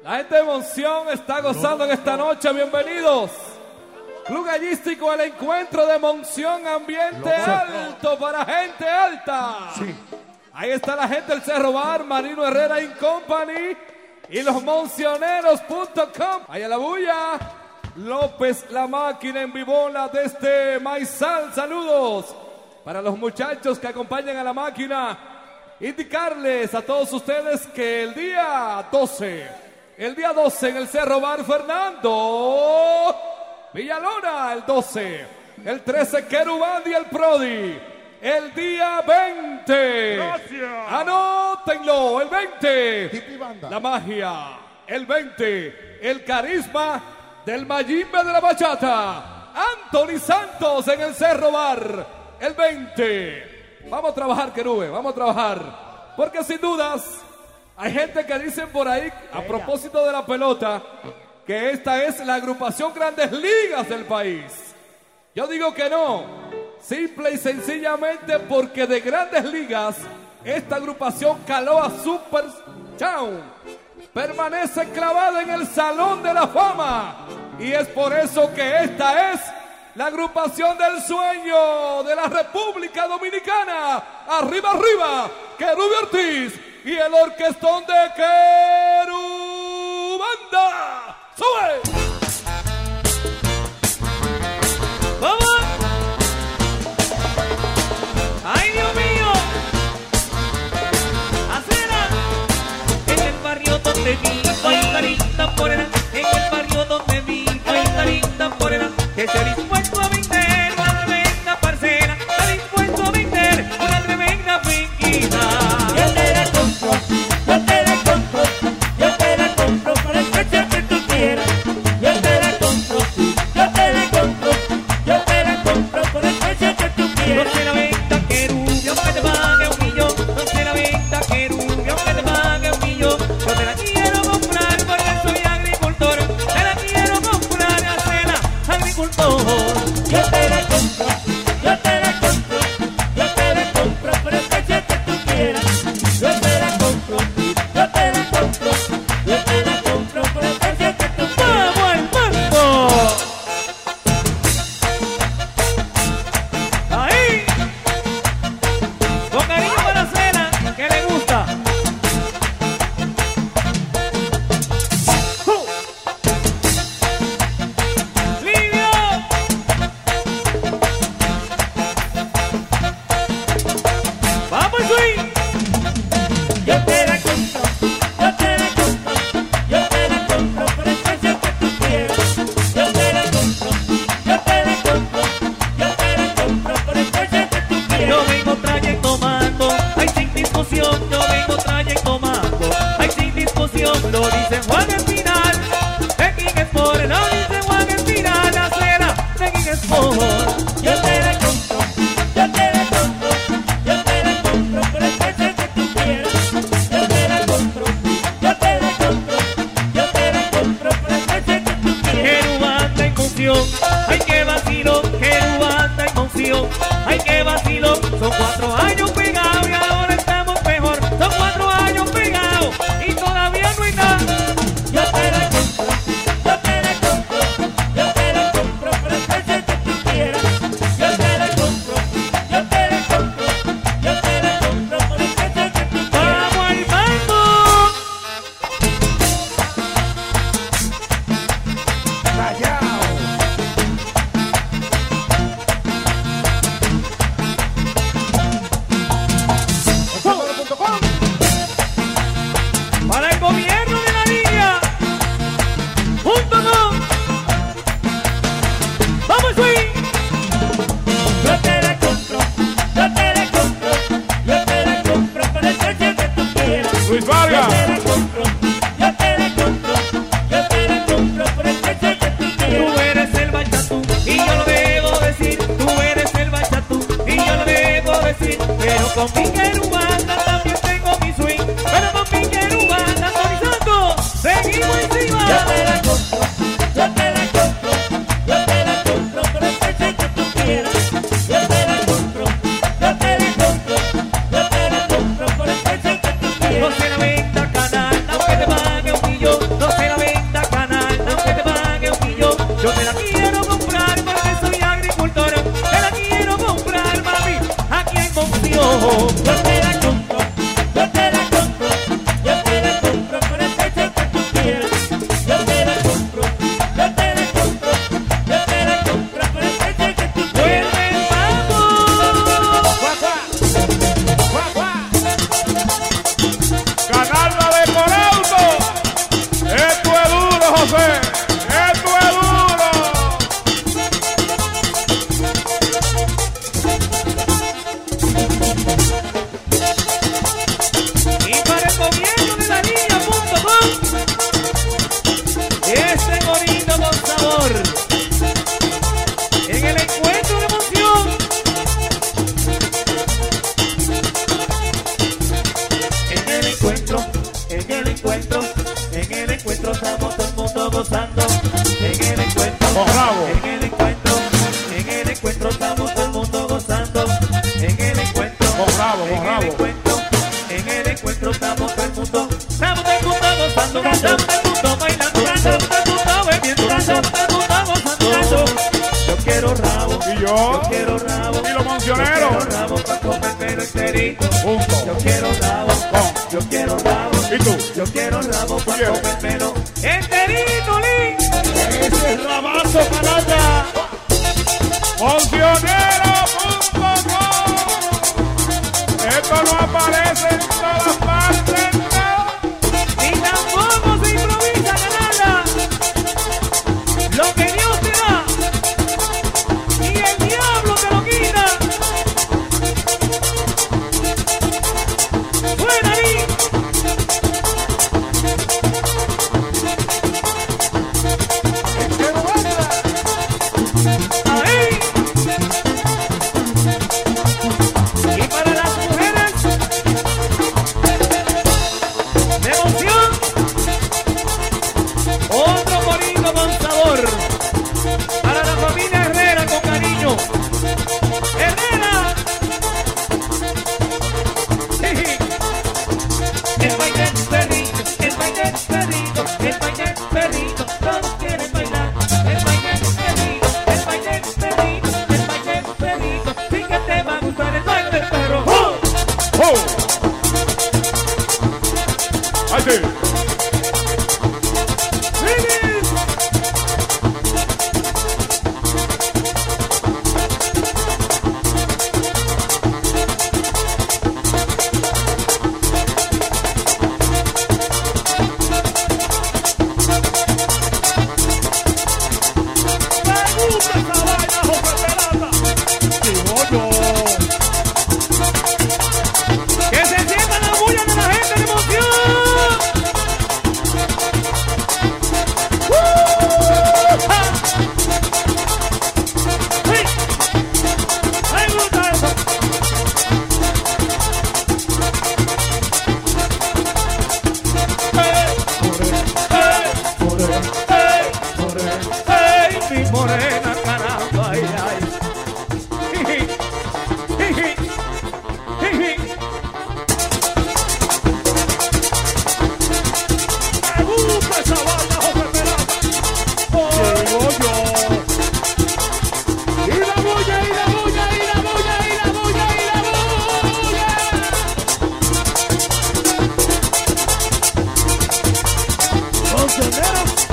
La gente de Monción está gozando en esta noche. Bienvenidos. Club Gallístico, el encuentro de Monción, ambiente alto para gente alta. Sí. Ahí está la gente del Cerro Bar, Marino Herrera & Company y los moncioneros.com. Ahí a la bulla. López La Máquina en Vibola desde Maizal. Saludos para los muchachos que acompañan a La Máquina. Indicarles a todos ustedes que el día 12 en el Cerro Bar Fernando Villalona, el 12, el 13 Querubán y el Prodi, el día 20, gracias. Anótenlo, el 20, la magia, el 20, el carisma del Mayimbe de la Bachata, Anthony Santos en el Cerro Bar, el 20. Vamos a trabajar, Querube, vamos a trabajar, porque sin dudas hay gente que dicen por ahí, a propósito de la pelota, que esta es la agrupación Grandes Ligas del país. Yo digo que no, simple y sencillamente porque de Grandes Ligas esta agrupación caló a Super Town, permanece clavada en el Salón de la Fama, y es por eso que esta es la agrupación del sueño de la República Dominicana. Arriba, arriba, Querube Ortiz y el orquestón de Querubanda. ¡Sube! ¡Vamos! ¡Ay, Dios mío! ¡Acera! En el barrio donde vivo hay una linda morena. En el barrio donde vivo hay una linda morena que se ha dispuesto a vender una tremenda parcela. Está dispuesto a vender una tremenda finquita. Yo te la compro, yo te la compro, yo te la compro por el precio que tú quieras. Yo te la compro, yo te la compro, yo te la compro por el precio que tú quieras. No se la venda, Querube, aunque te pague $1 millón. No se la venda, Querube, aunque te pague $1 millón. Yo te la quiero comprar porque soy agricultor. Te la quiero comprar, Acela, agricultor. Yo te la compro, yo te la compro, yo te la compro por el precio que tú quieras. Yo te la compro, yo te la compro, yo te la compro por el precio que tú quieras. ¡Vamos al mambo! ¡Ahí! Con cariño para Acela, que le gusta. ¡Livio! ¡Vamos, swing! Yo te la compro, yo te la compro, yo te la compro por el precio que tú quieras. Yo te la compro, yo te la compro, yo te la compro por el precio que tú quieras. Yo vengo trayendo mango, ay sin discusión. Yo vengo trayendo mango, ay sin discusión. Lo dice Juan Espinal, de King Sport. Lo dice Juan Espinal, Acela, de King Sport. Yo te la compro, yo te la compro, yo te la compro por el precio que tú quieras. Yo te la compro, yo te la compro, yo te la compro por el precio que tú quieras. Querubanda en función, ay que vacilón. Querubanda en función, ay que vacilón. Son 4 años pegados y ahora estamos mejor. Son 4 años pegados y todavía no hay nada. Yo te la compro, yo te la compro, yo te la compro por el precio que tú quieras. Yo te la compro, yo te la compro, yo te la compro por el precio que tú quieras. ¡Vamos al mambo! Para el gobierno de la línea, junto con ¡Vamos, swing! Yo te la compro, yo te la compro, yo te la compro por el precio que tú quieras. Luis Yo Vargas. te la compro, yo te la compro, yo te la compro por el precio que tú Tú quieras. eres el bachatú y yo lo debo decir. Tú eres el bachatú y yo lo debo decir. Pero con mi querubanda también tengo mi swing. Pero con mi querubanda, Tony Santos, seguimos encima. Yo te la compro, yo te la compro, yo te la compro por el precio que tú quieras. Yo te la compro, yo te la compro, yo te la compro por el precio que tú No quieras. se la venda, canal, aunque te pague $1 millón. No se encuentro estamos todo el mundo gozando. En el encuentro, Bravo. en el encuentro, en el encuentro estamos todo el mundo gozando. En el encuentro, Bravo, en bravo. el encuentro, en el encuentro estamos todo el mundo gozando, estamos todo el mundo bailando, estamos todo el mundo bebiendo, estamos todo el mundo gozando. Yo quiero rabo, Y yo yo. quiero rabo, Y los yo moncioneros. quiero rabo para comérmelo enterito. Juntos. Yo quiero rabo, yo quiero rabo, ¿Y tú? yo quiero rabo para ¿Quieres? comérmelo enterito, Lee. Ese es rabazo para allá. Moncionero.com. Esto no aparece en todas partes. Y tampoco se improvisa, canalla. Lo que Dios te da, y el diablo te lo quita. ¡Fuera ahí! ¡Ahí! Y para las mujeres de emoción, otro corito con sabor. Para la familia Herrera con cariño. ¡Herrera! El baile del perrito, el baile del perrito, el baile del perrito, todos quieren bailar. El baile del perrito, el baile del perrito, el baile del perrito. Sí que te va a gustar el baile del perro. ¡Oh! ¡Oh! ¡Ahí sí! ¡Me gusta esa vaina, José Peralta! ¡Digo yo! ¡Que se sienta la bulla de la gente de emoción! ¡Ja! ¡Sí! ¡Me gusta eso! ¡Ey, mi morena, caramba! ¡Ay, ay! ¡Jiji! ¡Jiji! ¡Jiji! ¡Me gusta esa vaina, José Peralta! ¡Digo yo! ¡Y la bulla, y la bulla, y la bulla, y la bulla, y la bulla! ¡Moncioneros!